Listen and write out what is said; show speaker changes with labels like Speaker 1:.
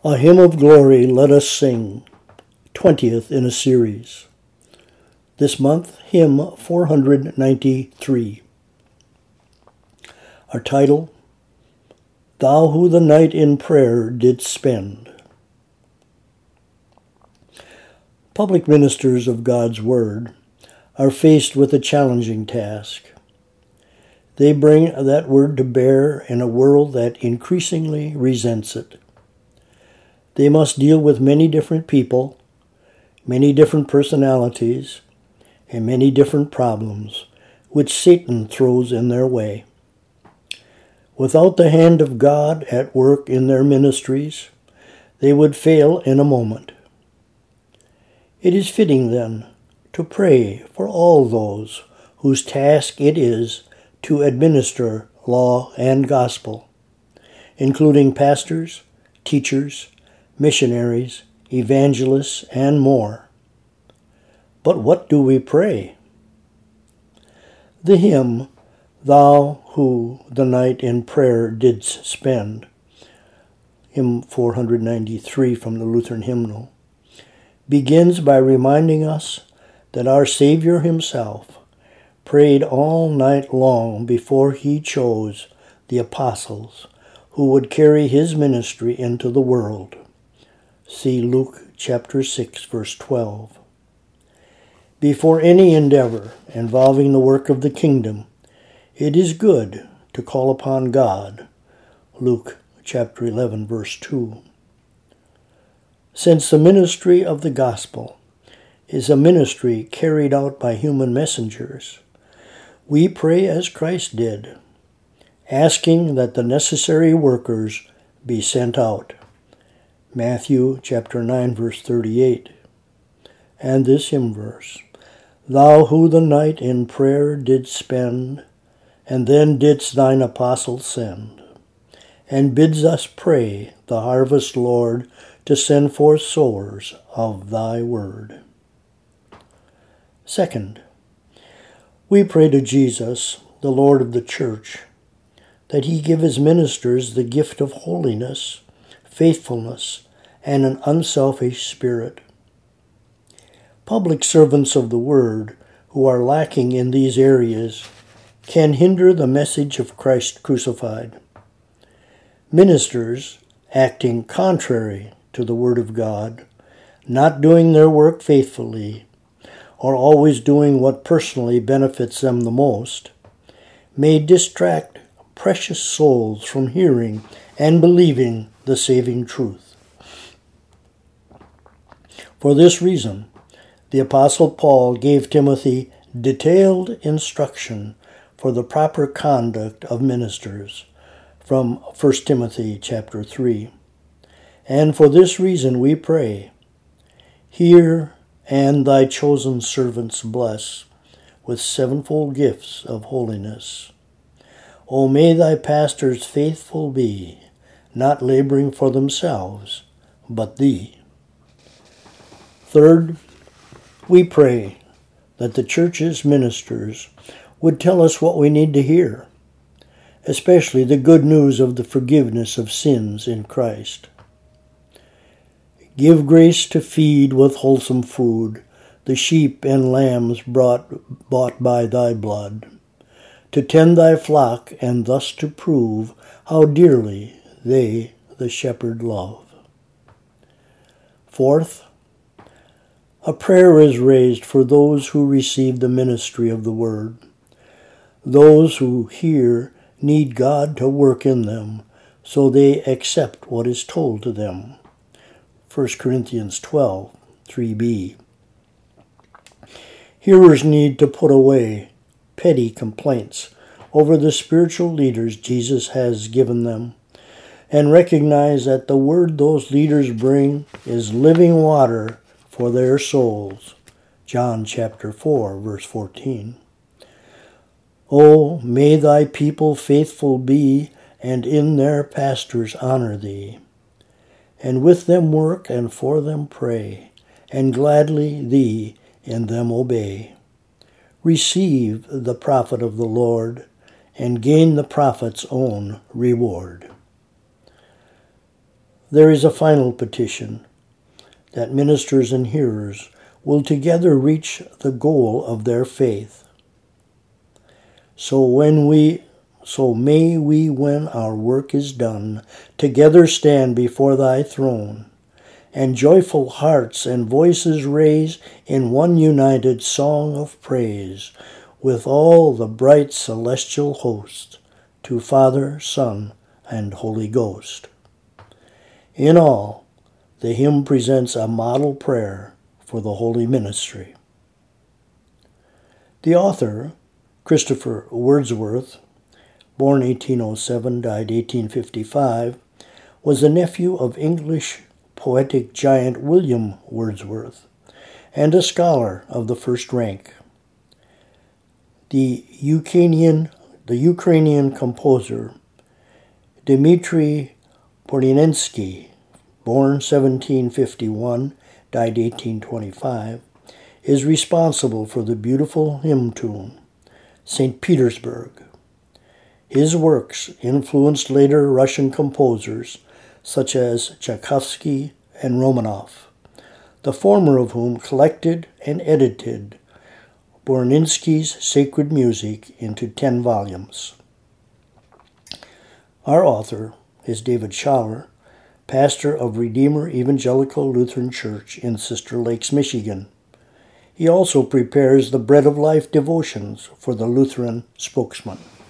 Speaker 1: A Hymn of Glory Let Us Sing, 20th in a series. This month, hymn 493. Our title, Thou Who the Night in Prayer Didst Spend. Public ministers of God's Word are faced with a challenging task. They bring that word to bear in a world that increasingly resents it. They must deal with many different people, many different personalities, and many different problems which Satan throws in their way. Without the hand of God at work in their ministries, they would fail in a moment. It is fitting, then, to pray for all those whose task it is to administer law and gospel, including pastors, teachers, missionaries, evangelists, and more. But what do we pray? The hymn, Thou Who the Night in Prayer Didst Spend, hymn 493 from the Lutheran Hymnal, begins by reminding us that our Savior himself prayed all night long before he chose the apostles who would carry his ministry into the world. See Luke chapter 6, verse 12. Before any endeavor involving the work of the kingdom, it is good to call upon God. Luke chapter 11, verse 2. Since the ministry of the gospel is a ministry carried out by human messengers, we pray as Christ did, asking that the necessary workers be sent out. Matthew chapter 9, verse 38. And this hymn verse, Thou who the night in prayer didst spend, and then didst thine apostles send, and bids us pray the harvest, Lord, to send forth sowers of thy word. Second, we pray to Jesus, the Lord of the Church, that he give his ministers the gift of holiness, faithfulness, and an unselfish spirit. Public servants of the Word who are lacking in these areas can hinder the message of Christ crucified. Ministers acting contrary to the Word of God, not doing their work faithfully, or always doing what personally benefits them the most, may distract precious souls from hearing and believing the saving truth. For this reason, the Apostle Paul gave Timothy detailed instruction for the proper conduct of ministers from 1 Timothy chapter 3. And for this reason we pray, Hear and thy chosen servants bless with sevenfold gifts of holiness. O may thy pastors faithful be, not laboring for themselves, but thee. Third, we pray that the church's ministers would tell us what we need to hear, especially the good news of the forgiveness of sins in Christ. Give grace to feed with wholesome food the sheep and lambs bought by thy blood, to tend thy flock and thus to prove how dearly they the shepherd love. Fourth, a prayer is raised for those who receive the ministry of the Word. Those who hear need God to work in them so they accept what is told to them. 1 Corinthians 12, 3b. Hearers need to put away petty complaints over the spiritual leaders Jesus has given them and recognize that the word those leaders bring is living water for their souls. John chapter 4, verse 14. O may thy people faithful be, and in their pastors honor thee, and with them work and for them pray, and gladly thee in them obey. Receive the prophet of the Lord, and gain the prophet's own reward. There is a final petition that ministers and hearers will together reach the goal of their faith. So may we, when our work is done, together stand before thy throne, and joyful hearts and voices raise in one united song of praise, with all the bright celestial host, to Father, Son, and Holy Ghost. In all, the hymn presents a model prayer for the holy ministry. The author, Christopher Wordsworth, born 1807, died 1855, was the nephew of English poetic giant William Wordsworth, and a scholar of the first rank. The Ukrainian composer Dmitry Bordiansky, born 1751, died 1825, is responsible for the beautiful hymn tune, St. Petersburg. His works influenced later Russian composers such as Tchaikovsky and Romanov, the former of whom collected and edited Bordiansky's sacred music into 10 volumes. Our author is David Schaller, pastor of Redeemer Evangelical Lutheran Church in Sister Lakes, Michigan. He also prepares the Bread of Life devotions for the Lutheran Spokesman.